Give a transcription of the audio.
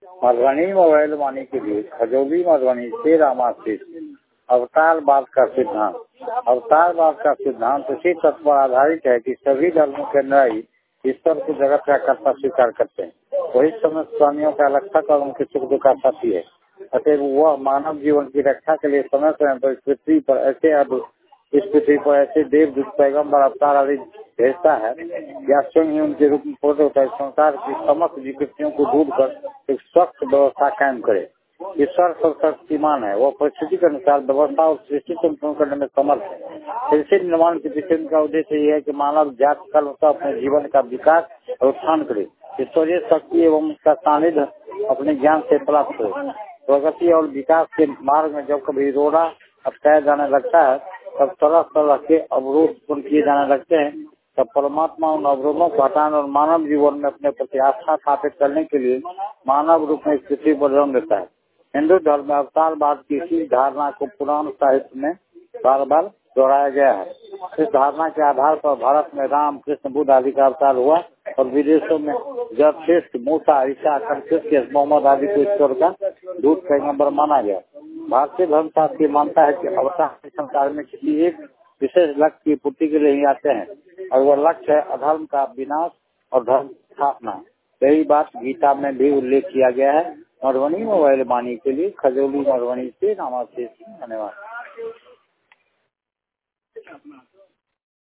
Madhubani mobile वाणी के लिए खजौली मधुबनी से रामाशीष। अवतारवाद का सिद्धांत। अवतारवाद का सिद्धांत इसी तत्व पर आधारित है कि सभी धर्मों के अनुयायी ईश्वर को जगत का कर्ता स्वीकार करते हैं। वही समस्त प्राणियों का रक्षक और उनके सुख दुख का साथी है। अतः वह मानव जीवन की रक्षा के लिए समय समय पर इस पृथ्वी पर ऐसे देवदूत पैगम्बर अवतार आदि भेजता है या स्वयं ही उनके रूप में प्रकट होता है। संसार की समस्त विकृतियों को दूर कर एक स्वस्थ व्यवस्था कायम करे। ईश्वर सर्वशक्तिमान है। वह परिस्थिति के अनुसार व्यवस्था और सृष्टि संपूर्ण करने में समर्थ है। सृष्टि निर्माण के पीछे उनका उद्देश्य यह है कि मानव जाति कल अपने जीवन का विकास और उत्थान करे। ईश्वरीय शक्ति एवं उसका सानिध्य अपने ज्ञान से प्राप्त हो। प्रगति और विकास के मार्ग में जब कभी रोड़ा अटकाया जाने लगता है, तब तरह तरह के अवरोध उत्पन्न किए जाने लगते हैं। तब परमात्मा उन अवरोधों को हटाने और मानव जीवन में अपने प्रति आस्था स्थापित करने के लिए मानव रूप में पृथ्वी पर जन्म देता है। हिंदू धर्म में अवतारवाद की इसी धारणा को पुराण साहित्य में बार बार दोहराया गया है। इस धारणा के आधार पर भारत में राम, कृष्ण, बुद्ध आदि का अवतार हुआ और विदेशों में जरथुस्त्र, मूसा, ईसा, कन्फ्यूशियस, मोहम्मद आदि को ईश्वर का दूत पैगम्बर माना गया। भारतीय धर्मशास्त्र मानता है कि अवतार संसार में किसी एक विशेष लक्ष्य की पूर्ति के लिए ही आते हैं और वह लक्ष्य है अधर्म का विनाश और धर्म स्थापना। यही बात गीता में भी उल्लेख किया गया है। मधुबनी मोबाइल वाणी के लिए खजौली मधुबनी से रामाशीष। धन्यवाद।